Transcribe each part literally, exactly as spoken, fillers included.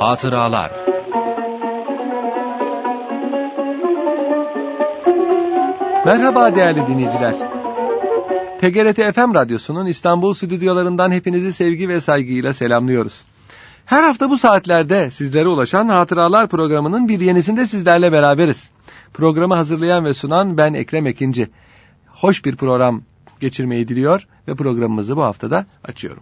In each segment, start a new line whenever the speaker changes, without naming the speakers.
Hatıralar.
Merhaba değerli dinleyiciler. T G R T F M Radyosu'nun İstanbul stüdyolarından hepinizi sevgi ve saygıyla selamlıyoruz. Her hafta bu saatlerde sizlere ulaşan Hatıralar programının bir yenisinde sizlerle beraberiz. Programı hazırlayan ve sunan ben Ekrem Ekinci. Hoş bir program geçirmeyi diliyor ve programımızı bu haftada açıyorum.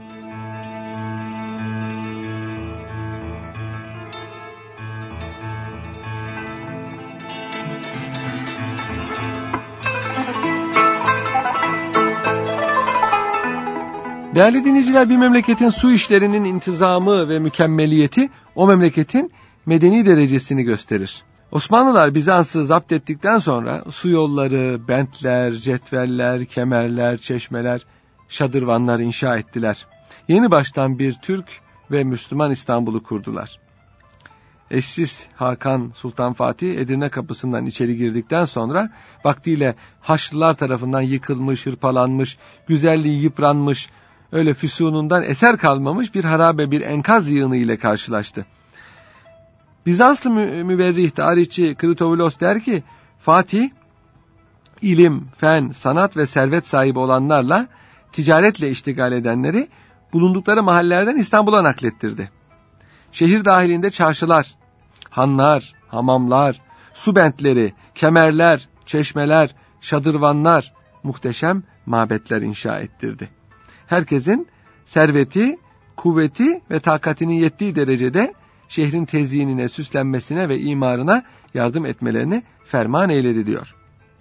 Değerli dinleyiciler, bir memleketin su işlerinin intizamı ve mükemmeliyeti o memleketin medeni derecesini gösterir. Osmanlılar Bizans'ı zapt ettikten sonra su yolları, bentler, cetveller, kemerler, çeşmeler, şadırvanlar inşa ettiler. Yeni baştan bir Türk ve Müslüman İstanbul'u kurdular. Eşsiz Hakan Sultan Fatih Edirne kapısından içeri girdikten sonra vaktiyle Haçlılar tarafından yıkılmış, hırpalanmış, güzelliği yıpranmış, öyle füsunundan eser kalmamış bir harabe, bir enkaz yığını ile karşılaştı. Bizanslı mü- müverrih tarihçi Kritovulos der ki, Fatih, ilim, fen, sanat ve servet sahibi olanlarla ticaretle iştigal edenleri bulundukları mahallelerden İstanbul'a naklettirdi. Şehir dahilinde çarşılar, hanlar, hamamlar, su bentleri, kemerler, çeşmeler, şadırvanlar, muhteşem mabetler inşa ettirdi. Herkesin serveti, kuvveti ve takatinin yettiği derecede şehrin tezyinine, süslenmesine ve imarına yardım etmelerini ferman eyledi diyor.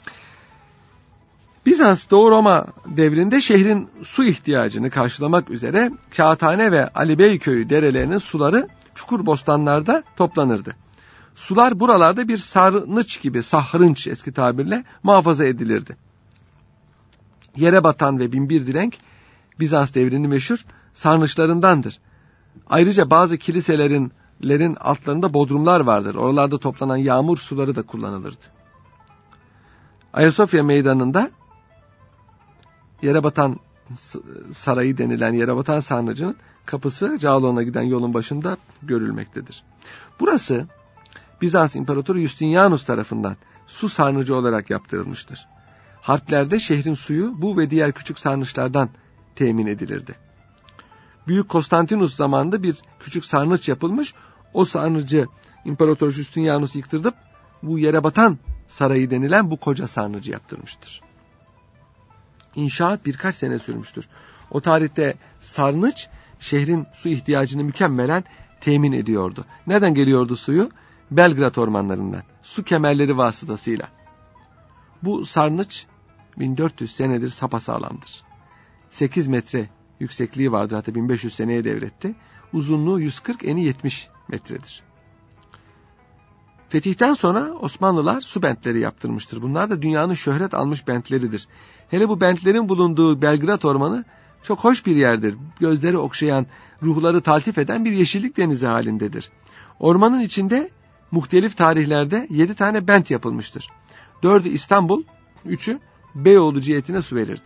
Bizans Doğu Roma devrinde şehrin su ihtiyacını karşılamak üzere Kağıthane ve Ali Beyköy'ü derelerinin suları çukur bostanlarda toplanırdı. Sular buralarda bir sarnıç gibi, sahrınç eski tabirle muhafaza edilirdi. Yere batan ve binbir direnk Bizans devrinin meşhur sarnıçlarındandır. Ayrıca bazı kiliselerin lerin altlarında bodrumlar vardır. Oralarda toplanan yağmur suları da kullanılırdı. Ayasofya Meydanı'nda Yerebatan Sarayı denilen Yerebatan Sarnıcı'nın kapısı Cağaloğlu'na giden yolun başında görülmektedir. Burası Bizans İmparatoru Justinianus tarafından su sarnıcı olarak yaptırılmıştır. Harplerde şehrin suyu bu ve diğer küçük sarnıçlardan temin edilirdi. Büyük Konstantinus zamanında bir küçük sarnıç yapılmış. O sarnıcı İmparator Justinianus yıktırıp bu Yerebatan Sarayı denilen bu koca sarnıcı yaptırmıştır. İnşaat birkaç sene sürmüştür. O tarihte sarnıç şehrin su ihtiyacını mükemmelen temin ediyordu. Nereden geliyordu suyu? Belgrad ormanlarından. Su kemerleri vasıtasıyla. Bu sarnıç bin dört yüz senedir sapasağlamdır. sekiz metre yüksekliği vardır, hatta bin beş yüz seneye devretti. Uzunluğu yüz kırk, eni yetmiş metredir. Fetihten sonra Osmanlılar su bentleri yaptırmıştır. Bunlar da dünyanın şöhret almış bentleridir. Hele bu bentlerin bulunduğu Belgrad Ormanı çok hoş bir yerdir. Gözleri okşayan, ruhları taltif eden bir yeşillik denizi halindedir. Ormanın içinde muhtelif tarihlerde yedi tane bent yapılmıştır. Dördü İstanbul, üçü Beyoğlu cihetine su verirdi.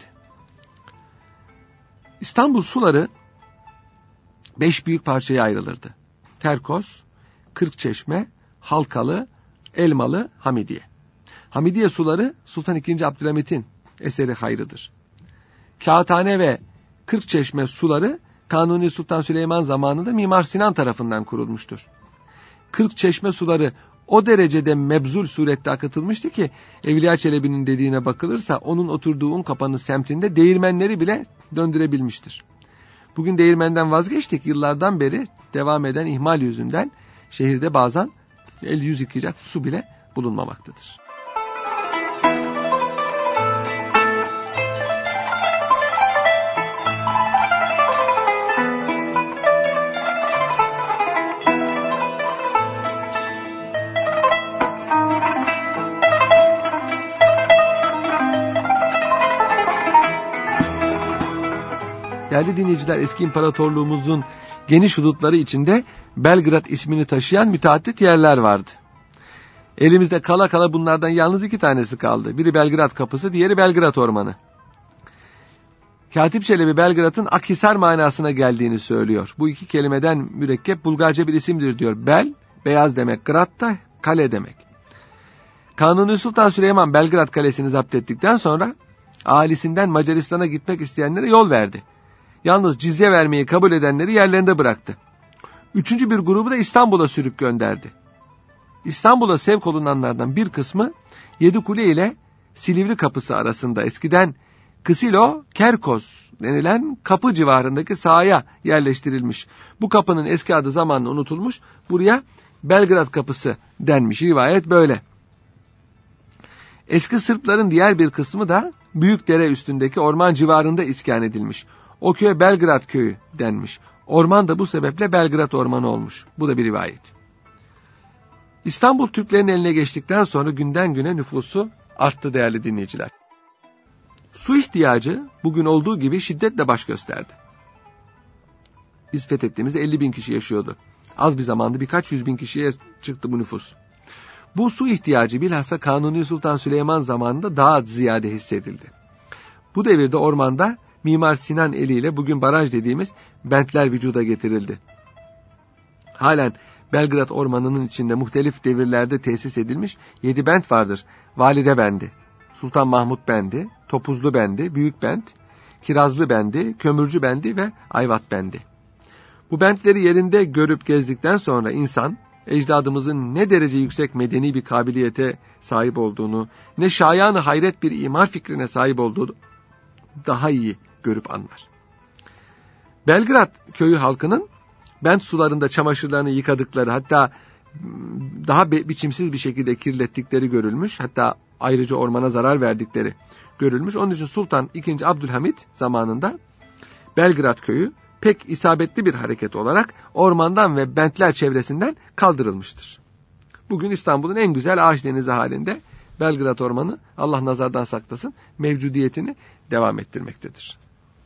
İstanbul suları beş büyük parçaya ayrılırdı. Terkos, Kırkçeşme, Halkalı, Elmalı, Hamidiye. Hamidiye suları Sultan ikinci. Abdülhamit'in eseri hayrıdır. Kağıthane ve Kırkçeşme suları Kanuni Sultan Süleyman zamanında Mimar Sinan tarafından kurulmuştur. Kırkçeşme suları o derecede mebzul surette akıtılmıştı ki Evliya Çelebi'nin dediğine bakılırsa onun oturduğu Unkapanı semtinde değirmenleri bile döndürebilmiştir. Bugün değirmenden vazgeçtik, yıllardan beri devam eden ihmal yüzünden şehirde bazen el yüz yıkayacak su bile bulunmamaktadır. Değerli dinleyiciler, eski imparatorluğumuzun geniş hudutları içinde Belgrad ismini taşıyan müteaddit yerler vardı. Elimizde kala kala bunlardan yalnız iki tanesi kaldı. Biri Belgrad Kapısı, diğeri Belgrad Ormanı. Katip Çelebi Belgrad'ın Akhisar manasına geldiğini söylüyor. Bu iki kelimeden mürekkep Bulgarca bir isimdir diyor. Bel, beyaz demek. Grad da kale demek. Kanuni Sultan Süleyman Belgrad Kalesi'ni zapt ettikten sonra ailesinden Macaristan'a gitmek isteyenlere yol verdi. Yalnız cizye vermeyi kabul edenleri yerlerinde bıraktı. Üçüncü bir grubu da İstanbul'a sürüp gönderdi. İstanbul'a sevk olunanlardan bir kısmı Yedikule ile Silivri Kapısı arasında eskiden Kısilo Kerkos denilen kapı civarındaki sahaya yerleştirilmiş. Bu kapının eski adı zamanla unutulmuş. Buraya Belgrad Kapısı denmiş. Rivayet böyle. Eski Sırpların diğer bir kısmı da Büyükdere üstündeki orman civarında iskan edilmiş. O köye Belgrad Köyü denmiş. Orman da bu sebeple Belgrad Ormanı olmuş. Bu da bir rivayet. İstanbul Türklerin eline geçtikten sonra günden güne nüfusu arttı değerli dinleyiciler. Su ihtiyacı bugün olduğu gibi şiddetle baş gösterdi. Biz fethettiğimizde elli bin kişi yaşıyordu. Az bir zamanda birkaç yüz bin kişiye çıktı bu nüfus. Bu su ihtiyacı bilhassa Kanuni Sultan Süleyman zamanında daha ziyade hissedildi. Bu devirde ormanda Mimar Sinan eliyle bugün baraj dediğimiz bentler vücuda getirildi. Halen Belgrad Ormanı'nın içinde muhtelif devirlerde tesis edilmiş yedi bent vardır. Valide Bendi, Sultan Mahmut Bendi, Topuzlu Bendi, Büyük Bent, Kirazlı Bendi, Kömürcü Bendi ve Ayvat Bendi. Bu bentleri yerinde görüp gezdikten sonra insan, ecdadımızın ne derece yüksek medeni bir kabiliyete sahip olduğunu, ne şayanı hayret bir imar fikrine sahip olduğunu daha iyi görüp anlar. Belgrad köyü halkının bent sularında çamaşırlarını yıkadıkları, hatta daha biçimsiz bir şekilde kirlettikleri görülmüş, hatta ayrıca ormana zarar verdikleri görülmüş. Onun için Sultan ikinci. Abdülhamit zamanında Belgrad köyü pek isabetli bir hareket olarak ormandan ve bentler çevresinden kaldırılmıştır. Bugün İstanbul'un en güzel ağaç denizi halinde Belgrad Ormanı, Allah nazardan saklasın, mevcudiyetini devam ettirmektedir.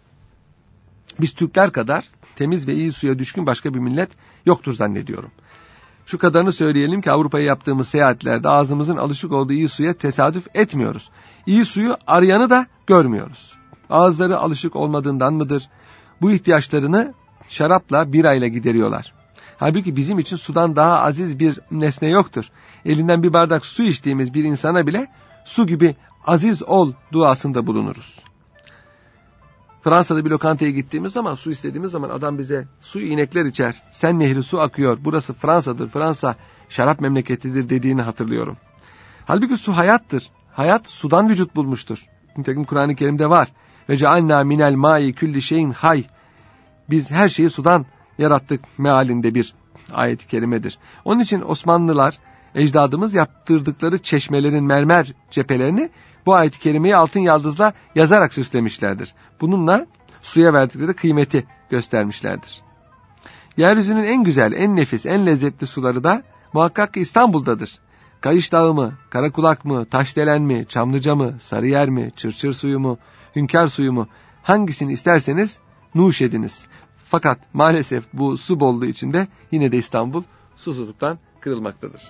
Biz Türkler kadar temiz ve iyi suya düşkün başka bir millet yoktur zannediyorum. Şu kadarını söyleyelim ki Avrupa'ya yaptığımız seyahatlerde ağzımızın alışık olduğu iyi suya tesadüf etmiyoruz. İyi suyu arayanı da görmüyoruz. Ağızları alışık olmadığından mıdır? Bu ihtiyaçlarını şarapla, birayla gideriyorlar. Halbuki bizim için sudan daha aziz bir nesne yoktur. Elinden bir bardak su içtiğimiz bir insana bile su gibi aziz ol duasında bulunuruz. Fransa'da bir lokantaya gittiğimiz zaman, su istediğimiz zaman adam bize suyu inekler içer, sen nehri su akıyor, burası Fransa'dır, Fransa şarap memleketidir dediğini hatırlıyorum. Halbuki su hayattır. Hayat sudan vücut bulmuştur. Nitekim Kur'an-ı Kerim'de var. Ve cealna minel mai külli şeyin hay. Biz her şeyi sudan yarattık mealinde bir ayet-i kerimedir. Onun için Osmanlılar, ecdadımız yaptırdıkları çeşmelerin mermer cephelerini bu ayet-i kerimeyi altın yaldızla yazarak süslemişlerdir. Bununla suya verdikleri kıymeti göstermişlerdir. Yeryüzünün en güzel, en nefis, en lezzetli suları da muhakkak ki İstanbul'dadır. Kayış Dağı mı, Karakulak mı, Taşdelen mi, Çamlıca mı, Sarıyer mi, Çırçır suyu mu, Hünkar suyu mu, hangisini isterseniz nuş ediniz. Fakat maalesef bu su bolluğu içinde yine de İstanbul susuzluktan kırılmaktadır.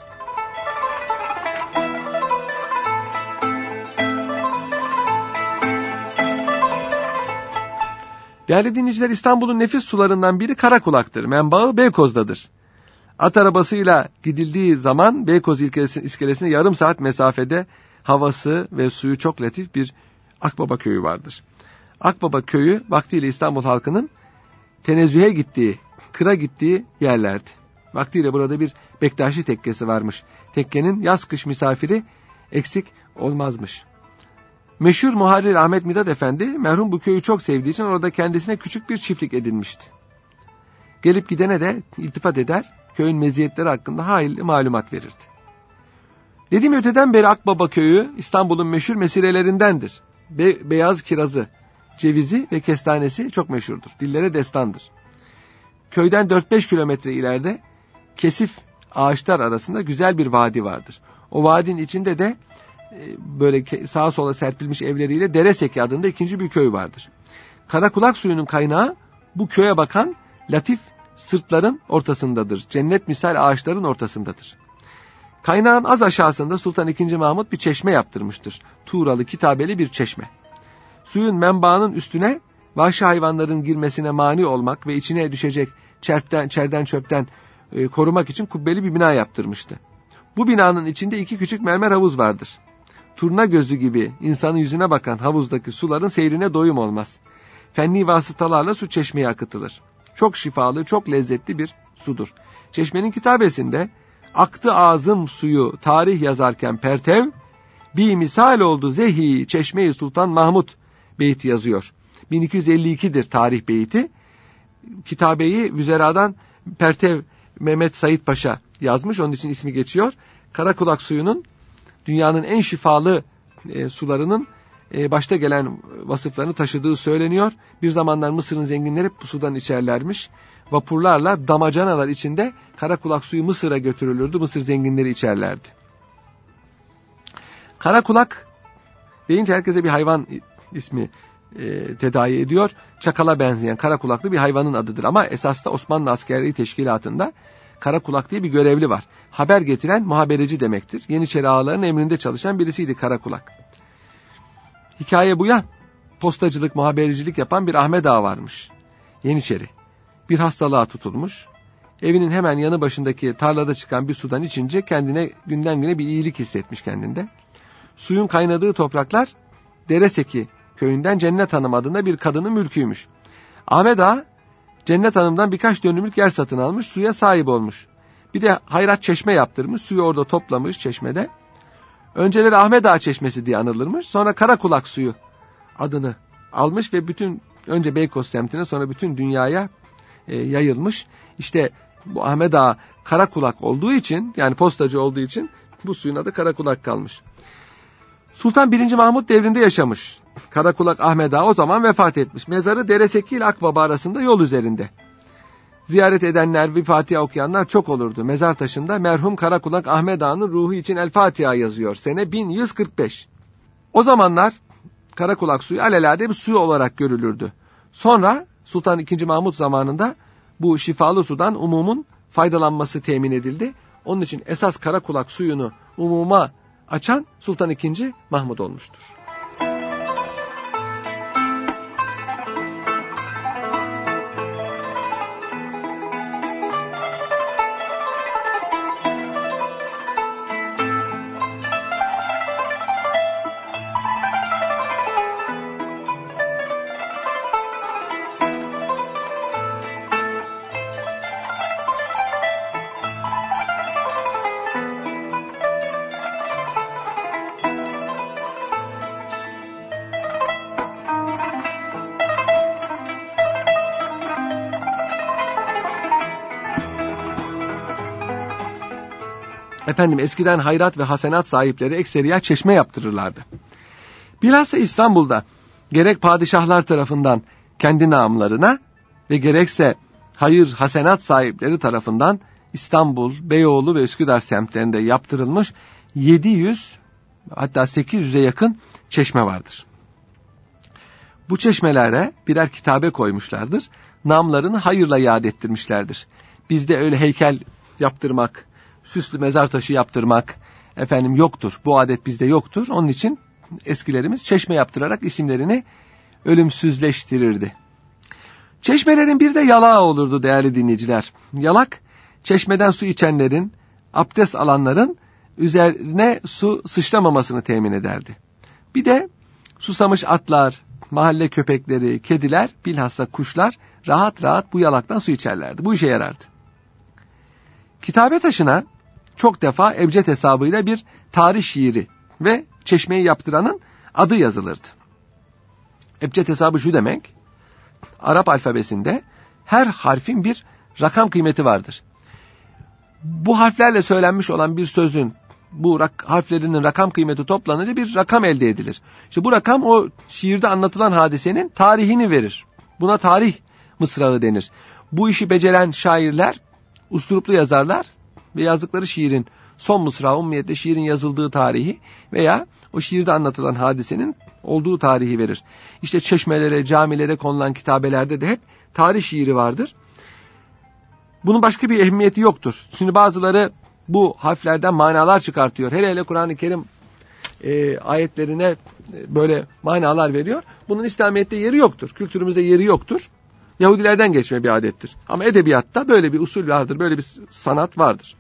Değerli dinleyiciler, İstanbul'un nefis sularından biri Karakulak'tır. Menbaı Beykoz'dadır. At arabasıyla gidildiği zaman Beykoz iskelesine yarım saat mesafede havası ve suyu çok latif bir Akbaba köyü vardır. Akbaba köyü vaktiyle İstanbul halkının tenezzühe gittiği, kıra gittiği yerlerdi. Vaktiyle burada bir Bektaşi tekkesi varmış. Tekkenin yaz kış misafiri eksik olmazmış. Meşhur muharrir Ahmet Mithat Efendi merhum bu köyü çok sevdiği için orada kendisine küçük bir çiftlik edinmişti. Gelip gidene de iltifat eder, köyün meziyetleri hakkında hayli malumat verirdi. Dediğim öteden beri Akbaba köyü İstanbul'un meşhur mesirelerindendir. Be- beyaz kirazı, cevizi ve kestanesi çok meşhurdur. Dillere destandır. Köyden dört beş kilometre ileride kesif ağaçlar arasında güzel bir vadi vardır. O vadinin içinde de böyle sağa sola serpilmiş evleriyle Dereseki adında ikinci bir köy vardır. Karakulak suyunun kaynağı bu köye bakan latif sırtların ortasındadır. Cennet misal ağaçların ortasındadır. Kaynağın az aşağısında Sultan ikinci. Mahmut bir çeşme yaptırmıştır. Tuğralı, kitabeli bir çeşme. Suyun menbaının üstüne vahşi hayvanların girmesine mani olmak ve içine düşecek çerpten, çerden çöpten e, korumak için kubbeli bir bina yaptırmıştı. Bu binanın içinde iki küçük mermer havuz vardır. Turna gözü gibi insanın yüzüne bakan havuzdaki suların seyrine doyum olmaz. Fenni vasıtalarla su çeşmeye akıtılır. Çok şifalı, çok lezzetli bir sudur. Çeşmenin kitabesinde aktı ağzım suyu tarih yazarken pertev, bir misal oldu zehi Çeşme-i Sultan Mahmud beyti yazıyor. bin iki yüz elli iki'dir tarih beyti. Kitabeyi Vüzera'dan Pertev Mehmet Said Paşa yazmış. Onun için ismi geçiyor. Karakulak suyunun dünyanın en şifalı e, sularının e, başta gelen vasıflarını taşıdığı söyleniyor. Bir zamanlar Mısır'ın zenginleri bu sudan içerlermiş. Vapurlarla damacanalar içinde karakulak suyu Mısır'a götürülürdü. Mısır zenginleri içerlerdi. Karakulak deyince herkese bir hayvan ismi e, tedavi ediyor. Çakala benzeyen karakulaklı bir hayvanın adıdır. Ama esasında Osmanlı Askerliği Teşkilatı'nda karakulak diye bir görevli var. Haber getiren muhabereci demektir. Yeniçeri ağalarının emrinde çalışan birisiydi karakulak. Hikaye bu ya, postacılık, muhabericilik yapan bir Ahmet Ağa varmış. Yeniçeri. Bir hastalığa tutulmuş. Evinin hemen yanı başındaki tarlada çıkan bir sudan içince kendine günden güne bir iyilik hissetmiş kendinde. Suyun kaynadığı topraklar Dereseki köyünden Cennet Hanım adında bir kadının mülküymüş. Ahmet Ağa Cennet Hanım'dan birkaç dönümlük yer satın almış, suya sahip olmuş. Bir de hayrat çeşme yaptırmış, suyu orada toplamış çeşmede. Önceleri Ahmet Ağa Çeşmesi diye anılırmış, sonra Karakulak suyu adını almış ve bütün önce Beykoz semtine sonra bütün dünyaya e, yayılmış. İşte bu Ahmet Ağa Karakulak olduğu için, yani postacı olduğu için bu suyun adı Karakulak kalmış. Sultan birinci. Mahmud devrinde yaşamış. Karakulak Ahmet Ağa o zaman vefat etmiş. Mezarı Dereseki ile Akbaba arasında yol üzerinde. Ziyaret edenler ve Fatiha okuyanlar çok olurdu. Mezar taşında merhum Karakulak Ahmet Ağa'nın ruhu için El Fatiha yazıyor. Sene bin yüz kırk beş. O zamanlar Karakulak suyu alelade bir suyu olarak görülürdü. Sonra Sultan ikinci. Mahmud zamanında bu şifalı sudan umumun faydalanması temin edildi. Onun için esas Karakulak suyunu umuma açan Sultan ikinci. Mahmud olmuştur. Efendim eskiden hayrat ve hasenat sahipleri ekseriya çeşme yaptırırlardı. Bilhassa İstanbul'da gerek padişahlar tarafından kendi namlarına ve gerekse hayır hasenat sahipleri tarafından İstanbul, Beyoğlu ve Üsküdar semtlerinde yaptırılmış yedi yüz hatta sekiz yüze yakın çeşme vardır. Bu çeşmelere birer kitabe koymuşlardır. Namlarını hayırla yad ettirmişlerdir. Bizde öyle heykel yaptırmak, süslü mezar taşı yaptırmak efendim yoktur. Bu adet bizde yoktur. Onun için eskilerimiz çeşme yaptırarak isimlerini ölümsüzleştirirdi. Çeşmelerin bir de yalağı olurdu değerli dinleyiciler. Yalak, çeşmeden su içenlerin, abdest alanların üzerine su sıçramamasını temin ederdi. Bir de susamış atlar, mahalle köpekleri, kediler, bilhassa kuşlar rahat rahat bu yalaktan su içerlerdi. Bu işe yarardı. Kitabe taşına çok defa ebced hesabıyla bir tarih şiiri ve çeşmeyi yaptıranın adı yazılırdı. Ebced hesabı şu demek, Arap alfabesinde her harfin bir rakam kıymeti vardır. Bu harflerle söylenmiş olan bir sözün, bu rak- harflerinin rakam kıymeti toplanınca bir rakam elde edilir. İşte bu rakam o şiirde anlatılan hadisenin tarihini verir. Buna tarih mısrağı denir. Bu işi beceren şairler, usturuplu yazarlar ve yazdıkları şiirin son mısrağı ummiyetle şiirin yazıldığı tarihi veya o şiirde anlatılan hadisenin olduğu tarihi verir. İşte çeşmelere, camilere konulan kitabelerde de hep tarih şiiri vardır. Bunun başka bir ehemmiyeti yoktur. Şimdi bazıları bu harflerden manalar çıkartıyor. Hele hele Kur'an-ı Kerim e, ayetlerine e, böyle manalar veriyor. Bunun İslamiyet'te yeri yoktur. Kültürümüzde yeri yoktur. Yahudilerden geçme bir adettir. Ama edebiyatta böyle bir usul vardır, böyle bir sanat vardır.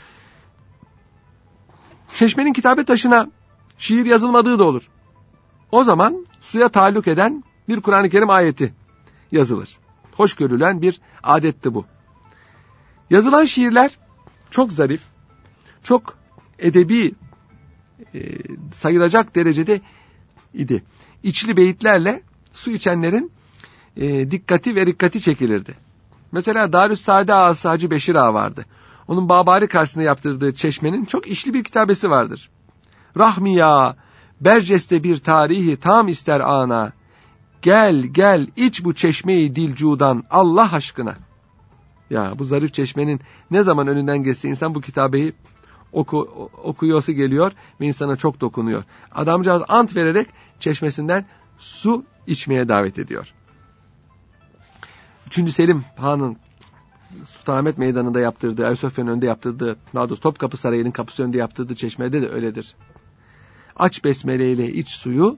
Çeşmenin kitabet taşına şiir yazılmadığı da olur. O zaman suya taalluk eden bir Kur'an-ı Kerim ayeti yazılır. Hoş görülen bir adetti bu. Yazılan şiirler çok zarif, çok edebi e, sayılacak derecede idi. İçli beyitlerle su içenlerin e, dikkati ve rikkati çekilirdi. Mesela Darüssaade Ağası Hacı Beşir Ağa vardı. Onun Babari karşısında yaptırdığı çeşmenin çok işli bir kitabesi vardır. Rahmiya, Berceste bir tarihi tam ister ana. Gel gel iç bu çeşmeyi dilcudan Allah aşkına. Ya bu zarif çeşmenin ne zaman önünden geçse insan bu kitabeyi oku, okuyası geliyor ve insana çok dokunuyor. Adamcağız ant vererek çeşmesinden su içmeye davet ediyor. Üçüncü Selim Han'ın Sultanahmet Meydanı'nda yaptırdığı, Ayasofya'nın önünde yaptırdığı, daha doğrusu Topkapı Sarayı'nın kapısı önünde yaptırdığı çeşmede de öyledir. Aç besmeleyle iç suyu,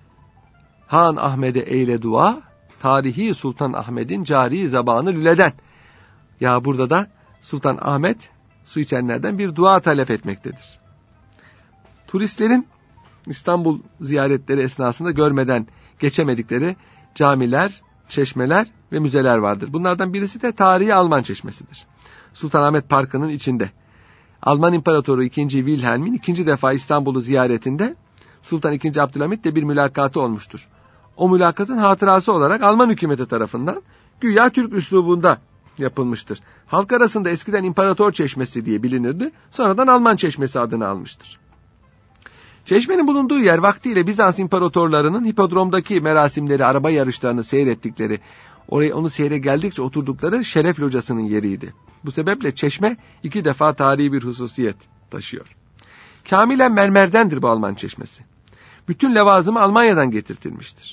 Han Ahmet'e eyle dua, tarihi Sultan Ahmet'in cari zabanı lüleden. Ya burada da Sultan Ahmet su içenlerden bir dua talep etmektedir. Turistlerin İstanbul ziyaretleri esnasında görmeden geçemedikleri camiler, çeşmeler ve müzeler vardır. Bunlardan birisi de tarihi Alman Çeşmesi'dir. Sultanahmet Parkı'nın içinde. Alman İmparatoru ikinci. Wilhelm'in ikinci defa İstanbul'u ziyaretinde Sultan ikinci. Abdülhamit de bir mülakatı olmuştur. O mülakatın hatırası olarak Alman hükümeti tarafından güya Türk üslubunda yapılmıştır. Halk arasında eskiden İmparator Çeşmesi diye bilinirdi. Sonradan Alman Çeşmesi adını almıştır. Çeşmenin bulunduğu yer vaktiyle Bizans imparatorlarının hipodromdaki merasimleri, araba yarışlarını seyrettikleri, oraya onu seyre geldikçe oturdukları şeref locasının yeriydi. Bu sebeple çeşme iki defa tarihi bir hususiyet taşıyor. Kamilen mermerdendir bu Alman çeşmesi. Bütün levazımı Almanya'dan getirtilmiştir.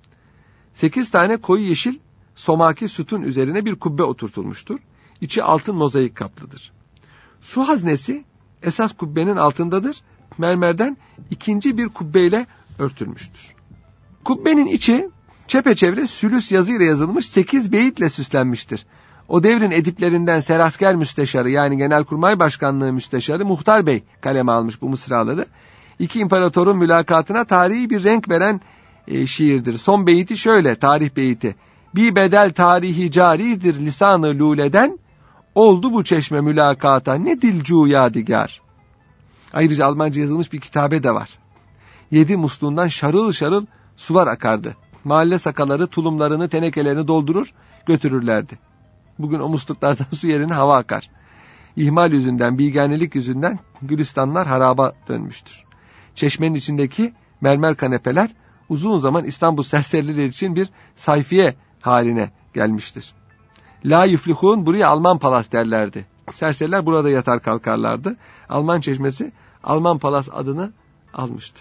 Sekiz tane koyu yeşil somaki sütun üzerine bir kubbe oturtulmuştur. İçi altın mozaik kaplıdır. Su haznesi esas kubbenin altındadır. Mermerden ikinci bir kubbeyle örtülmüştür. Kubbenin içi çepeçevre sülüs yazıyla yazılmış sekiz beyitle süslenmiştir. O devrin ediplerinden Serasker Müsteşarı yani Genelkurmay Başkanlığı Müsteşarı Muhtar Bey kaleme almış bu mısraları. İki imparatorun mülakatına tarihi bir renk veren e, şiirdir. Son beyti şöyle, tarih beyti. Bir bedel tarihi caridir lisanı luleden, oldu bu çeşme mülakata ne dilcu yadigar. Ayrıca Almanca yazılmış bir kitabe de var. Yedi musluğundan şarıl şarıl sular akardı. Mahalle sakaları tulumlarını, tenekelerini doldurur, götürürlerdi. Bugün o musluklardan su yerine hava akar. İhmal yüzünden, bilgenelik yüzünden gülistanlar haraba dönmüştür. Çeşmenin içindeki mermer kanepeler uzun zaman İstanbul serserileri için bir sayfiye haline gelmiştir. La yuflihun, buraya Alman palas derlerdi. Serseriler burada yatar kalkarlardı. Alman çeşmesi Alman palas adını almıştı.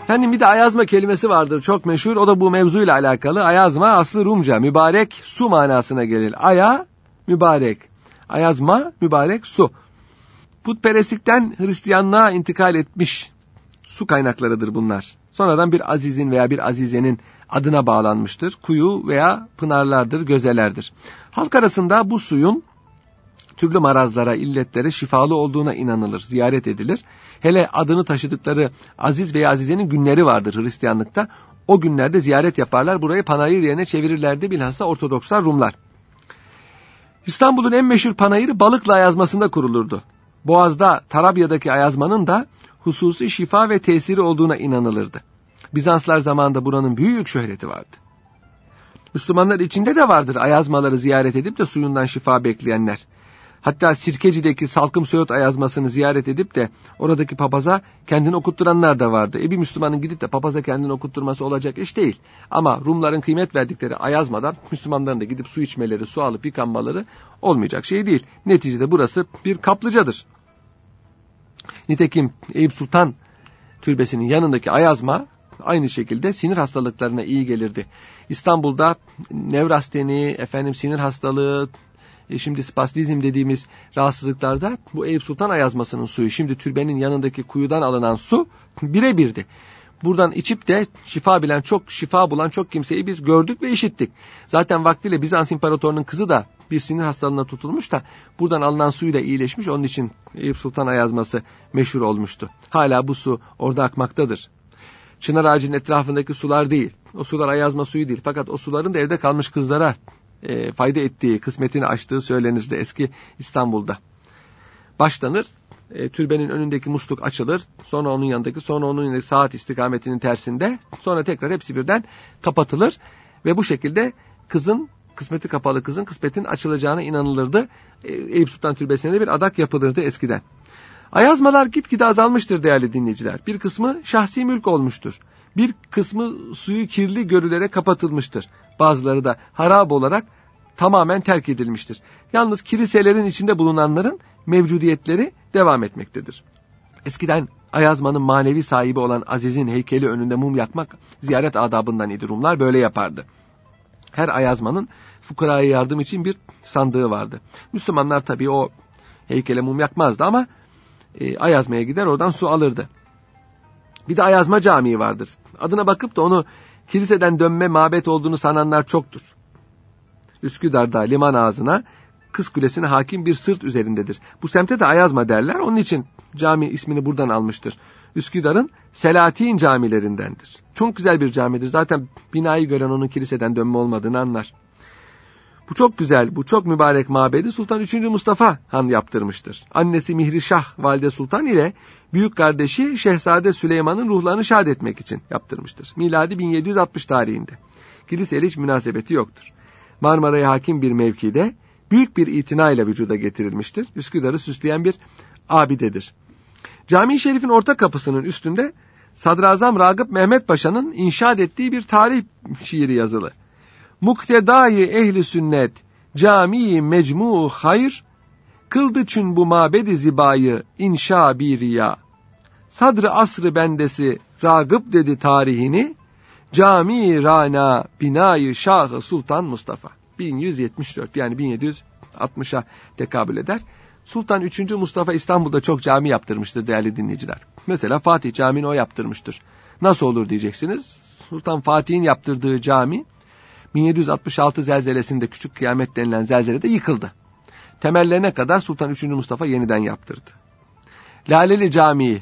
Efendim bir de ayazma kelimesi vardır çok meşhur. O da bu mevzuyla alakalı. Ayazma aslı Rumca. Mübarek su manasına gelir. Aya mübarek. Ayazma mübarek su. Putperestlikten Hristiyanlığa intikal etmiş su kaynaklarıdır bunlar. Sonradan bir azizin veya bir azizenin adına bağlanmıştır. Kuyu veya pınarlardır, gözelerdir. Halk arasında bu suyun türlü marazlara, illetlere şifalı olduğuna inanılır, ziyaret edilir. Hele adını taşıdıkları aziz veya azizenin günleri vardır Hristiyanlıkta. O günlerde ziyaret yaparlar, burayı panayır yerine çevirirlerdi bilhassa Ortodokslar Rumlar. İstanbul'un en meşhur panayırı Balıklı Ayazması'nda kurulurdu. Boğaz'da, Tarabya'daki ayazmanın da hususi şifa ve tesiri olduğuna inanılırdı. Bizanslar zamanında buranın büyük şöhreti vardı. Müslümanlar içinde de vardır ayazmaları ziyaret edip de suyundan şifa bekleyenler. Hatta Sirkeci'deki Salkım Söğüt ayazmasını ziyaret edip de oradaki papaza kendini okutturanlar da vardı. E bir Müslümanın gidip de papaza kendini okutturması olacak iş değil. Ama Rumların kıymet verdikleri ayazmadan Müslümanların da gidip su içmeleri, su alıp yıkanmaları olmayacak şey değil. Neticede burası bir kaplıcadır. Nitekim Eyüp Sultan Türbesi'nin yanındaki ayazma aynı şekilde sinir hastalıklarına iyi gelirdi. İstanbul'da nevrasteni, efendim sinir hastalığı, şimdi spastizm dediğimiz rahatsızlıklarda bu Eyüp Sultan ayazmasının suyu, şimdi türbenin yanındaki kuyudan alınan su birebirdi. Buradan içip de şifa bilen çok, şifa bulan çok kimseyi biz gördük ve işittik. Zaten vaktiyle Bizans İmparatorunun kızı da bir sinir hastalığına tutulmuş da buradan alınan suyla iyileşmiş. Onun için Eyüp Sultan ayazması meşhur olmuştu. Hala bu su orada akmaktadır. Çınar ağacının etrafındaki sular değil. O sular ayazma suyu değil. Fakat o suların da evde kalmış kızlara e, fayda ettiği, kısmetini açtığı söylenirdi eski İstanbul'da. Başlanır, e, türbenin önündeki musluk açılır. Sonra onun yanındaki, sonra onun yanındaki saat istikametinin tersinde. Sonra tekrar hepsi birden kapatılır. Ve bu şekilde kızın, kısmeti kapalı kızın kısmetin açılacağına inanılırdı. E, Eyüp Sultan Türbesi'ne de bir adak yapılırdı eskiden. Ayazmalar gitgide azalmıştır değerli dinleyiciler. Bir kısmı şahsi mülk olmuştur. Bir kısmı suyu kirli görülere kapatılmıştır. Bazıları da harap olarak tamamen terk edilmiştir. Yalnız kiliselerin içinde bulunanların mevcudiyetleri devam etmektedir. Eskiden ayazmanın manevi sahibi olan Aziz'in heykeli önünde mum yakmak ziyaret adabından idi. Rumlar böyle yapardı. Her ayazmanın fukaraya yardım için bir sandığı vardı. Müslümanlar tabii o heykele mum yakmazdı ama e, ayazmaya gider oradan su alırdı. Bir de Ayazma Camii vardır. Adına bakıp da onu kiliseden dönme mabet olduğunu sananlar çoktur. Üsküdar'da liman ağzına Kız Kulesi'ne hakim bir sırt üzerindedir. Bu semte de Ayazma derler. Onun için cami ismini buradan almıştır. Üsküdar'ın Selahattin camilerindendir. Çok güzel bir camidir. Zaten binayı gören onun kiliseden dönme olmadığını anlar. Bu çok güzel, bu çok mübarek mabedi Sultan üçüncü. Mustafa Han yaptırmıştır. Annesi Mihrişah Valide Sultan ile büyük kardeşi Şehzade Süleyman'ın ruhlarını şad etmek için yaptırmıştır. Miladi bin yedi yüz altmış tarihinde. Kiliseyle hiç münasebeti yoktur. Marmara'ya hakim bir mevkide büyük bir itinayla vücuda getirilmiştir. Üsküdar'ı süsleyen bir abidedir. Cami-i Şerif'in orta kapısının üstünde Sadrazam Ragıp Mehmet Paşa'nın inşaat ettiği bir tarih şiiri yazılı. Muktedai ehli sünnet, cami-i mecmu hayır, kıldı çün bu mabedi zibayı inşa bir riya. Sadrı asrı bendesi Ragıp dedi tarihini, cami-i rana binayı Şah-ı Sultan Mustafa. bin yüz yetmiş dört yani bin yedi yüz altmışa tekabül eder. Sultan üçüncü. Mustafa İstanbul'da çok cami yaptırmıştır değerli dinleyiciler. Mesela Fatih Camii'ni o yaptırmıştır. Nasıl olur diyeceksiniz. Sultan Fatih'in yaptırdığı cami bin yedi yüz altmış altı zelzelesinde Küçük Kıyamet denilen zelzelede yıkıldı. Temellerine kadar Sultan üçüncü. Mustafa yeniden yaptırdı. Laleli Camii,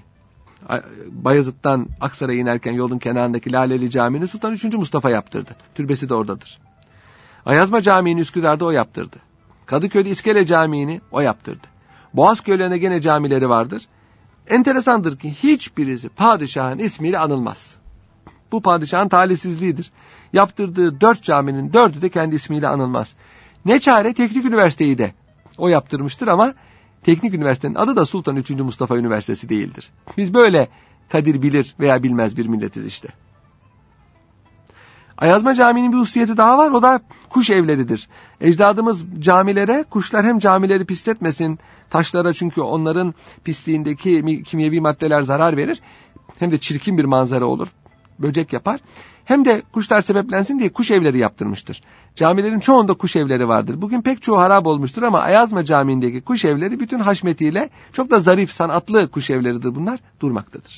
Bayezid'den Aksaray'a inerken yolun kenarındaki Laleli Camii'ni Sultan üçüncü. Mustafa yaptırdı. Türbesi de oradadır. Ayazma Camii'ni Üsküdar'da o yaptırdı. Kadıköy'de İskele Camii'ni o yaptırdı. Boğaz köylerinde gene camileri vardır. Enteresandır ki hiçbirisi padişahın ismiyle anılmaz. Bu padişahın talihsizliğidir. Yaptırdığı dört caminin dördü de kendi ismiyle anılmaz. Ne çare Teknik Üniversiteyi de o yaptırmıştır ama Teknik Üniversitenin adı da Sultan üçüncü. Mustafa Üniversitesi değildir. Biz böyle kadir bilir veya bilmez bir milletiz işte. Ayazma Camii'nin bir hususiyeti daha var, o da kuş evleridir. Ecdadımız camilere, kuşlar hem camileri pisletmesin, taşlara çünkü onların pisliğindeki kimyevi maddeler zarar verir, hem de çirkin bir manzara olur, böcek yapar. Hem de kuşlar sebeplensin diye kuş evleri yaptırmıştır. Camilerin çoğunda kuş evleri vardır. Bugün pek çoğu harap olmuştur ama Ayazma Camii'ndeki kuş evleri bütün haşmetiyle, çok da zarif, sanatlı kuş evleridir bunlar, durmaktadır.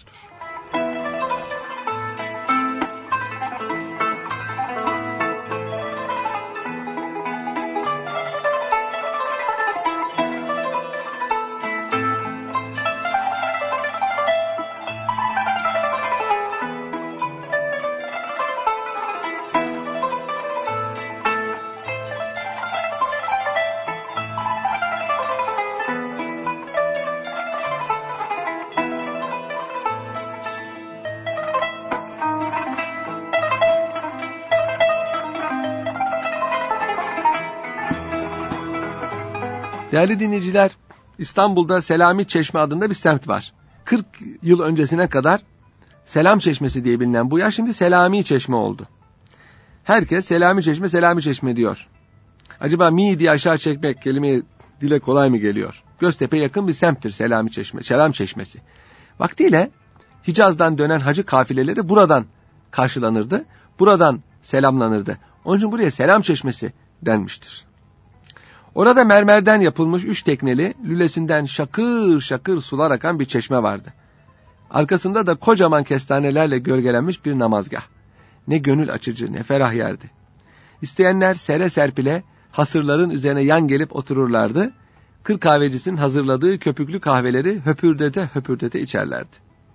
Değerli dinleyiciler, İstanbul'da Selami Çeşme adında bir semt var. kırk yıl öncesine kadar Selam Çeşmesi diye bilinen bu yer şimdi Selami Çeşme oldu. Herkes Selami Çeşme, Selami Çeşme diyor. Acaba mi diye aşağı çekmek kelimeye dile kolay mı geliyor? Göztepe yakın bir semttir Selami Çeşme, Selam Çeşmesi. Vaktiyle Hicaz'dan dönen hacı kafileleri buradan karşılanırdı, buradan selamlanırdı. Onun için buraya Selam Çeşmesi denmiştir. Orada mermerden yapılmış üç tekneli, lülesinden şakır şakır sular akan bir çeşme vardı. Arkasında da kocaman kestanelerle gölgelenmiş bir namazgah. Ne gönül açıcı, ne ferah yerdi. İsteyenler sere serpile hasırların üzerine yan gelip otururlardı. Kır kahvecisinin hazırladığı köpüklü kahveleri höpürdete höpürdete içerlerdi.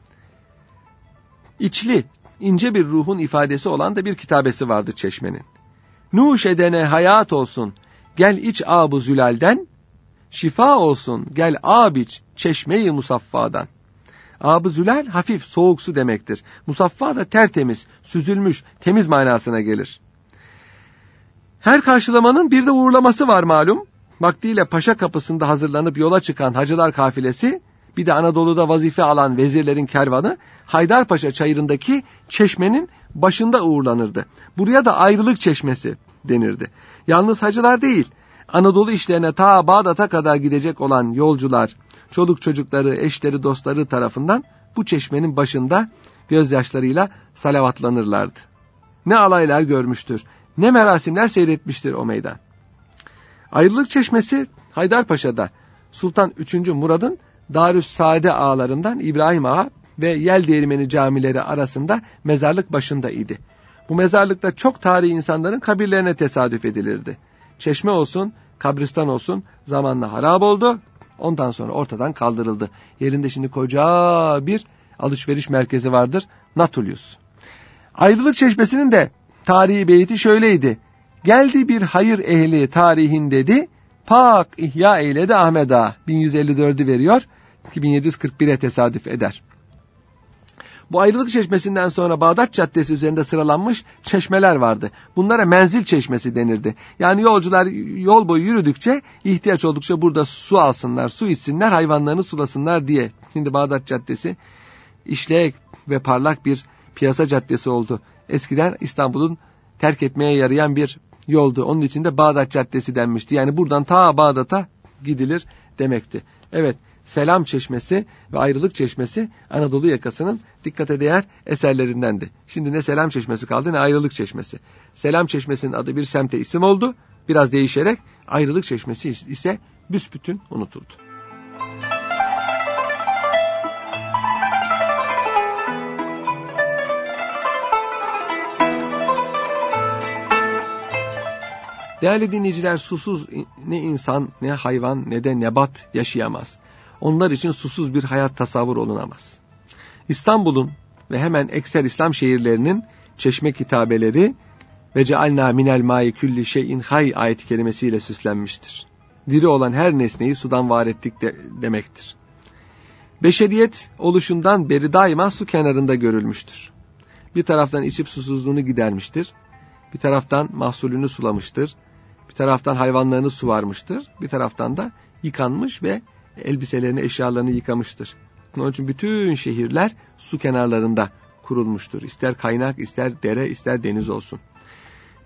İçli, ince bir ruhun ifadesi olan da bir kitabesi vardı çeşmenin. Nuş edene hayat olsun, gel iç Ab-ı Zülal'den, şifa olsun, gel ab iç çeşme-i Musaffadan. Ab-ı Zülal hafif, soğuk su demektir. Musaffa da tertemiz, süzülmüş, temiz manasına gelir. Her karşılamanın bir de uğurlaması var malum. Vaktiyle Paşa Kapısı'nda hazırlanıp yola çıkan hacılar kafilesi, bir de Anadolu'da vazife alan vezirlerin kervanı, Haydarpaşa çayırındaki çeşmenin başında uğurlanırdı. Buraya da ayrılık çeşmesi denirdi. Yalnız hacılar değil, Anadolu işlerine ta Bağdat'a kadar gidecek olan yolcular, çoluk çocukları, eşleri, dostları tarafından bu çeşmenin başında gözyaşlarıyla salavatlanırlardı. Ne alaylar görmüştür, ne merasimler seyretmiştir o meydan. Ayrılık çeşmesi Haydarpaşa'da Sultan üçüncü Murad'ın Darüssaade ağalarından İbrahim Ağa ve Yeldeğirmeni camileri arasında mezarlık başında idi. Bu mezarlıkta çok tarihi insanların kabirlerine tesadüf edilirdi. Çeşme olsun, kabristan olsun zamanla harap oldu. Ondan sonra ortadan kaldırıldı. Yerinde şimdi koca bir alışveriş merkezi vardır, Natulius. Ayrılık çeşmesinin de tarihi beyti şöyleydi. Geldi bir hayır ehli tarihin dedi, pak ihya eyledi Ahmet Ağa. bin yüz elli dördü veriyor, bin yedi yüz kırk bire tesadüf eder. Bu ayrılık çeşmesinden sonra Bağdat Caddesi üzerinde sıralanmış çeşmeler vardı. Bunlara menzil çeşmesi denirdi. Yani yolcular yol boyu yürüdükçe ihtiyaç oldukça burada su alsınlar, su içsinler, hayvanlarını sulasınlar diye. Şimdi Bağdat Caddesi işlek ve parlak bir piyasa caddesi oldu. Eskiden İstanbul'un terk etmeye yarayan bir yoldu. Onun için de Bağdat Caddesi denmişti. Yani buradan ta Bağdat'a gidilir demekti. Evet, Selam Çeşmesi ve Ayrılık Çeşmesi Anadolu yakasının dikkate değer eserlerindendi. Şimdi ne Selam Çeşmesi kaldı ne Ayrılık Çeşmesi. Selam Çeşmesi'nin adı bir semte isim oldu. Biraz değişerek Ayrılık Çeşmesi ise büsbütün unutuldu. Değerli dinleyiciler, susuz ne insan, ne hayvan, ne de nebat yaşayamaz. Onlar için susuz bir hayat tasavvur olunamaz. İstanbul'un ve hemen ekser İslam şehirlerinin çeşme kitabeleri ve cealna minel mai külli şeyin hay ayet-i kerimesiyle süslenmiştir. Diri olan her nesneyi sudan var ettik de, demektir. Beşeriyet oluşundan beri daima su kenarında görülmüştür. Bir taraftan içip susuzluğunu gidermiştir, bir taraftan mahsulünü sulamıştır, bir taraftan hayvanlarını suvarmıştır, bir taraftan da yıkanmış ve elbiselerini, eşyalarını yıkamıştır. Onun için bütün şehirler su kenarlarında kurulmuştur. İster kaynak, ister dere, ister deniz olsun.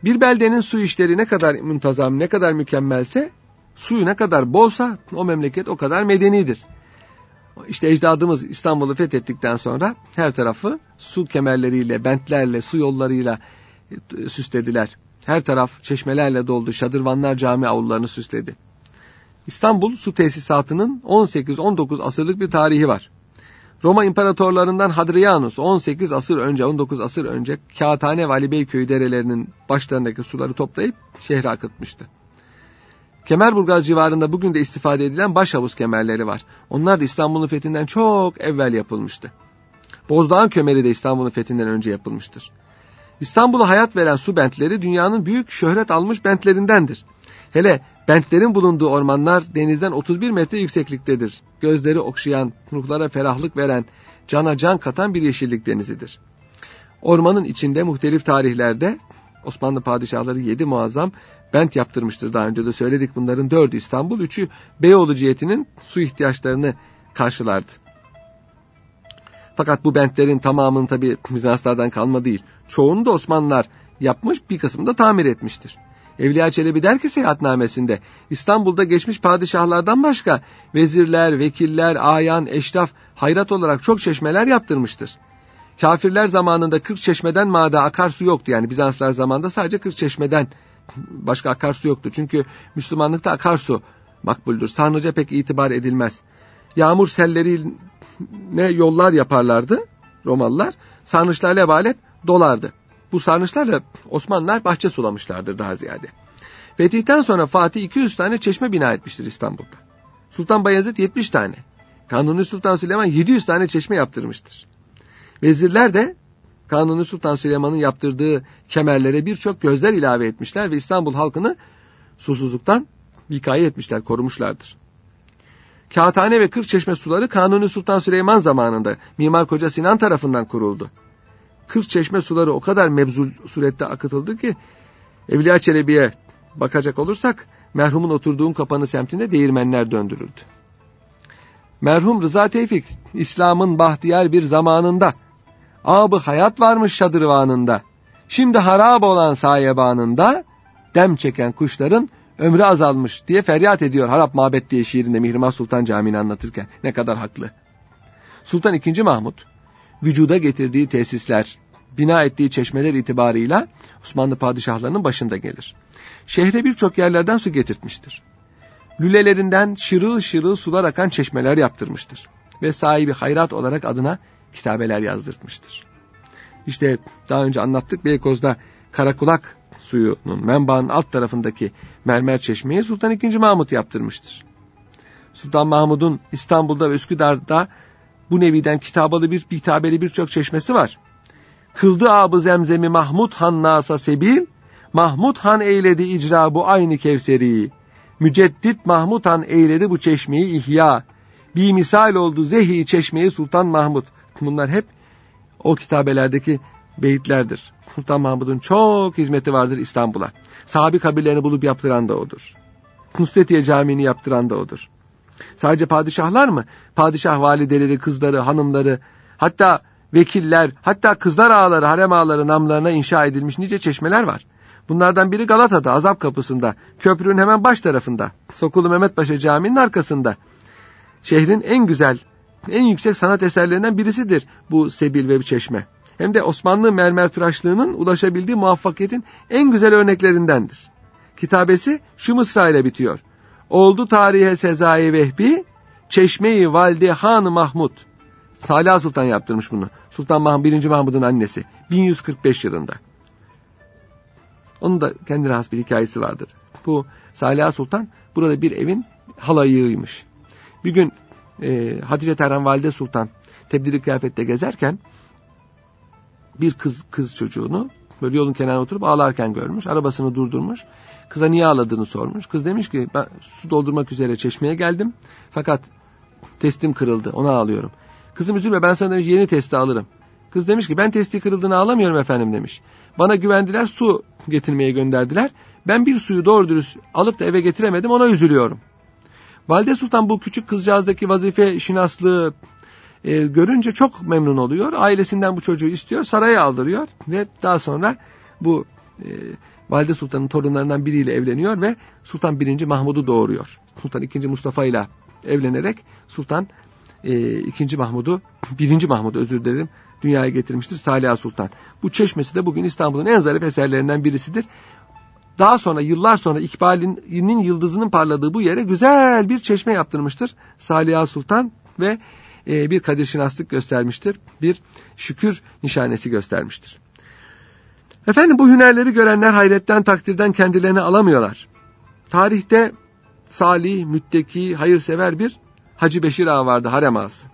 Bir beldenin su işleri ne kadar muntazam, ne kadar mükemmelse, suyu ne kadar bolsa o memleket o kadar medenidir. İşte ecdadımız İstanbul'u fethettikten sonra her tarafı su kemerleriyle, bentlerle, su yollarıyla süslediler. Her taraf çeşmelerle doldu, şadırvanlar cami avlularını süsledi. İstanbul su tesisatının on sekiz on dokuz asırlık bir tarihi var. Roma imparatorlarından Hadrianus on sekiz asır önce, on dokuz asır önce Kağıthane ve Ali Beyköy derelerinin başlarındaki suları toplayıp şehre akıtmıştı. Kemerburgaz civarında bugün de istifade edilen başhavuz kemerleri var. Onlar da İstanbul'un fethinden çok evvel yapılmıştı. Bozdağın Kemeri de İstanbul'un fethinden önce yapılmıştır. İstanbul'a hayat veren su bentleri dünyanın büyük şöhret almış bentlerindendir. Hele bentlerin bulunduğu ormanlar denizden otuz bir metre yüksekliktedir. Gözleri okşayan, ruhlara ferahlık veren, cana can katan bir yeşillik denizidir. Ormanın içinde muhtelif tarihlerde Osmanlı padişahları yedi muazzam bent yaptırmıştır. Daha önce de söyledik, bunların dördü İstanbul, üçü Beyoğlu cihetinin su ihtiyaçlarını karşılardı. Fakat bu bentlerin tamamının tabi Bizanslardan kalma değil. Çoğunu da Osmanlılar yapmış, bir kısmını da tamir etmiştir. Evliya Çelebi der ki seyahatnamesinde, İstanbul'da geçmiş padişahlardan başka vezirler, vekiller, ayan, eşraf hayrat olarak çok çeşmeler yaptırmıştır. Kafirler zamanında kırk çeşmeden mada akarsu yoktu. Yani Bizanslar zamanında sadece kırk çeşmeden başka akarsu yoktu. Çünkü Müslümanlıkta akarsu makbuldür. Sarnıca pek itibar edilmez. Yağmur sellerine yollar yaparlardı Romalılar. Sarnıçlar lebalep dolardı. Bu sarnıçlarla Osmanlılar bahçe sulamışlardır daha ziyade. Fetihten sonra Fatih iki yüz tane çeşme bina etmiştir İstanbul'da. Sultan Bayezid yetmiş tane. Kanuni Sultan Süleyman yedi yüz tane çeşme yaptırmıştır. Vezirler de Kanuni Sultan Süleyman'ın yaptırdığı kemerlere birçok gözler ilave etmişler ve İstanbul halkını susuzluktan vikaye etmişler, korumuşlardır. Kağıthane ve Kırkçeşme suları Kanuni Sultan Süleyman zamanında Mimar Koca Sinan tarafından kuruldu. Kırkçeşme suları o kadar mebzul surette akıtıldı ki Evliya Çelebi'ye bakacak olursak merhumun oturduğum Kapanı semtinde değirmenler döndürüldü. Merhum Rıza Tevfik İslam'ın bahtiyar bir zamanında Ab-ı hayat varmış şadırvanında. Şimdi harap olan sayebanında dem çeken kuşların ömrü azalmış diye feryat ediyor Harap Mabet diye şiirinde Mihrimah Sultan Camii'ni anlatırken. Ne kadar haklı. Sultan ikinci. Mahmud vücuda getirdiği tesisler, bina ettiği çeşmeler itibarıyla Osmanlı padişahlarının başında gelir. Şehre birçok yerlerden su getirtmiştir. Lülelerinden şırıl şırıl sular akan çeşmeler yaptırmıştır. Ve sahibi hayrat olarak adına kitabeler yazdırtmıştır. İşte daha önce anlattık, Beykoz'da Karakulak suyunun menbaanın alt tarafındaki mermer çeşmeyi Sultan ikinci. Mahmud yaptırmıştır. Sultan Mahmud'un İstanbul'da ve Üsküdar'da bu neviden kitabalı bir kitabeli birçok çeşmesi var. Kıldı abı zemzemi Mahmud Han nasa sebil, Mahmud Han eyledi icra bu aynı Kevseri. Müceddit Mahmud Han eyledi bu çeşmeyi ihya. Bir misal oldu zehi çeşmeyi Sultan Mahmud. Bunlar hep o kitabelerdeki beyitlerdir. Sultan Mahmud'un çok hizmeti vardır İstanbul'a. Sahabi kabirlerini bulup yaptıran da odur. Nusretiye Camii'ni yaptıran da odur. Sadece padişahlar mı? Padişah valideleri, kızları, hanımları, hatta vekiller, hatta kızlar ağaları, harem ağaları namlarına inşa edilmiş nice çeşmeler var. Bunlardan biri Galata'da, Azap Kapısı'nda, köprünün hemen baş tarafında, Sokulu Mehmet Paşa Camii'nin arkasında. Şehrin en güzel, en yüksek sanat eserlerinden birisidir bu sebil ve çeşme. Hem de Osmanlı mermer tıraşlığının ulaşabildiği muvaffakiyetin en güzel örneklerindendir. Kitabesi şu mısra ile bitiyor. Oldu tarihe sezai vehbi, çeşmeyi valide Han Mahmud. Salih Sultan yaptırmış bunu. Sultan Mahmud, birinci. Mahmud'un annesi. bin yüz kırk beş yılında. Onun da kendine has bir hikayesi vardır. Bu Salih Sultan burada bir evin halayığıymış. Bir gün e, Hatice Terhan Valide Sultan tebdili kıyafette gezerken bir kız kız çocuğunu böyle yolun kenarına oturup ağlarken görmüş. Arabasını durdurmuş. Kıza niye ağladığını sormuş. Kız demiş ki ben su doldurmak üzere çeşmeye geldim. Fakat testim kırıldı. Ona ağlıyorum. Kızım üzülme, ben sana demiş yeni testi alırım. Kız demiş ki ben testi kırıldığını ağlamıyorum efendim demiş. Bana güvendiler, su getirmeye gönderdiler. Ben bir suyu doğru dürüst alıp da eve getiremedim, ona üzülüyorum. Valide Sultan bu küçük kızcağızdaki vazife şinaslığı e, görünce çok memnun oluyor. Ailesinden bu çocuğu istiyor, saraya aldırıyor ve daha sonra bu e, Valide Sultan'ın torunlarından biriyle evleniyor ve Sultan birinci. Mahmud'u doğuruyor. Sultan ikinci. Mustafa ile evlenerek Sultan e, ikinci. Mahmud'u, birinci. Mahmud'u özür dilerim, dünyaya getirmiştir Saliha Sultan. Bu çeşmesi de bugün İstanbul'un en zarif eserlerinden birisidir. Daha sonra, yıllar sonra İkbal'in yıldızının parladığı bu yere güzel bir çeşme yaptırmıştır Saliha Sultan ve e, bir kadirşinaslık göstermiştir. Bir şükür nişanesi göstermiştir. Efendim, bu hünerleri görenler hayretten, takdirden kendilerini alamıyorlar. Tarihte salih, mütteki, hayırsever bir Hacı Beşir Ağa vardı, harem ağası.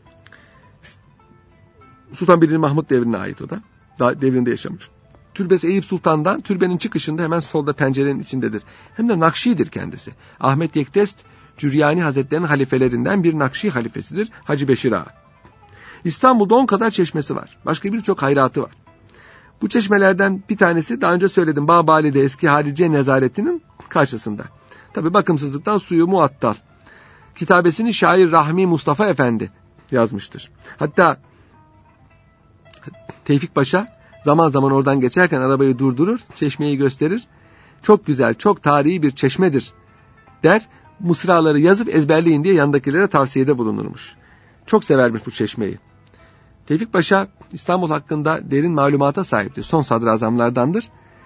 Sultan birinci. Mahmud devrine ait o da. Daha devrinde yaşamış. Türbesi Eyüp Sultan'dan, türbenin çıkışında hemen solda pencerenin içindedir. Hem de Nakşi'dir kendisi. Ahmet Yektest, Cüryani Hazretleri'nin halifelerinden bir Nakşi halifesidir Hacı Beşir Ağa. İstanbul'da on kadar çeşmesi var. Başka birçok hayratı var. Bu çeşmelerden bir tanesi, daha önce söyledim, Babali'de eski Hariciye Nezaretinin karşısında. Tabi bakımsızlıktan suyu muattal. Kitabesini şair Rahmi Mustafa Efendi yazmıştır. Hatta Tevfik Paşa zaman zaman oradan geçerken arabayı durdurur, çeşmeyi gösterir. Çok güzel, çok tarihi bir çeşmedir der. Mısraları yazıp ezberleyin diye yandakilere tavsiyede bulunurmuş. Çok severmiş bu çeşmeyi. Tevfik Paşa İstanbul hakkında derin malumata sahiptir. Son sadrazamlardandır.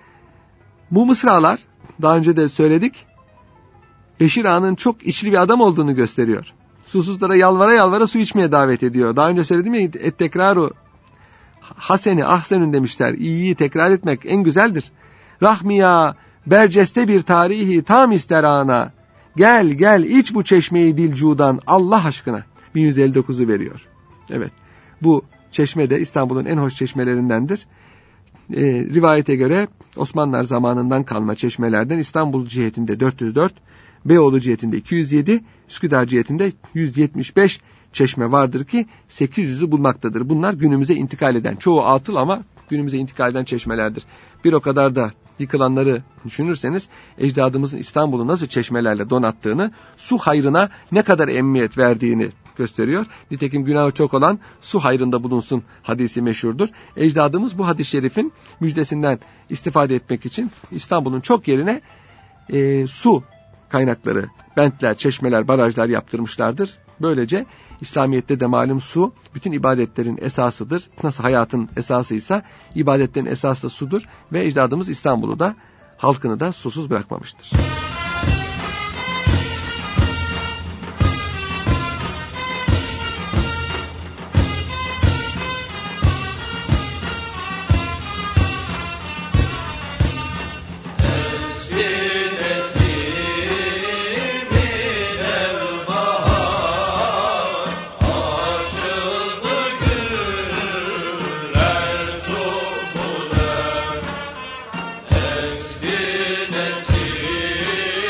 Bu mısralar, daha önce de söyledik, Beşir Ağa'nın çok içli bir adam olduğunu gösteriyor. Susuzlara yalvara yalvara su içmeye davet ediyor. Daha önce söyledim ya, et tekraru haseni ahsenün demişler. İyiyi tekrar etmek en güzeldir. Rahmiya berceste bir tarihi tam ister ana. Gel gel iç bu çeşmeyi dilcudan Allah aşkına. bin yüz elli dokuzu veriyor. Evet, bu çeşme de İstanbul'un en hoş çeşmelerindendir. Ee, rivayete göre Osmanlılar zamanından kalma çeşmelerden İstanbul cihetinde dört yüz dört, Beyoğlu cihetinde iki yüz yedi, Üsküdar cihetinde yüz yetmiş beş çeşme vardır ki sekiz yüzü bulmaktadır. Bunlar günümüze intikal eden, çoğu atıl ama günümüze intikal eden çeşmelerdir. Bir o kadar da yıkılanları düşünürseniz ecdadımızın İstanbul'u nasıl çeşmelerle donattığını, su hayrına ne kadar emniyet verdiğini gösteriyor. Nitekim günahı çok olan su hayrında bulunsun hadisi meşhurdur. Ecdadımız bu hadis-i şerifin müjdesinden istifade etmek için İstanbul'un çok yerine e, su kaynakları, bentler, çeşmeler, barajlar yaptırmışlardır. Böylece İslamiyet'te de malum su bütün ibadetlerin esasıdır. Nasıl hayatın esasıysa ibadetlerin esası da sudur ve ecdadımız İstanbul'u da halkını da susuz bırakmamıştır.
Eski nesil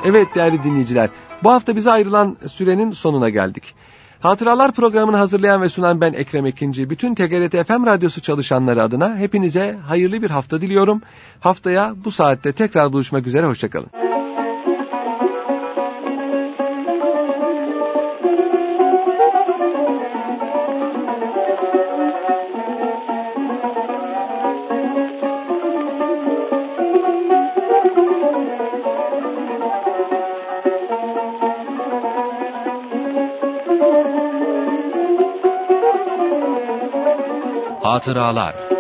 Evet değerli dinleyiciler, bu hafta bize ayrılan sürenin sonuna geldik. Hatıralar programını hazırlayan ve sunan ben Ekrem Ekinci. Bütün T G R T F M radyosu çalışanları adına hepinize hayırlı bir hafta diliyorum. Haftaya bu saatte tekrar buluşmak üzere, hoşçakalın.
Hatıralar